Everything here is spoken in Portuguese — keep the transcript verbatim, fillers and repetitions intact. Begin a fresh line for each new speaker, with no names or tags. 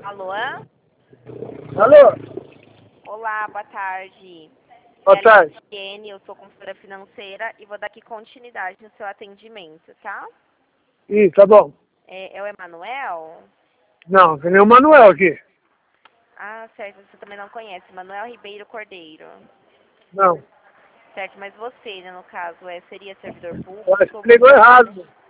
Alô?
Alô?
Olá, boa tarde.
Boa
É a
tarde.
Luciene, eu sou consultora financeira e vou dar aqui continuidade no seu atendimento, tá?
Ih, tá bom.
É, é o Emanuel?
Não, tem nem o Manuel aqui.
Ah, certo, você também não conhece. Manuel Ribeiro Cordeiro.
Não.
Certo, mas você, né, no caso, é, seria servidor
Eu acho
público?
que ligou
Você trabalha...
errado.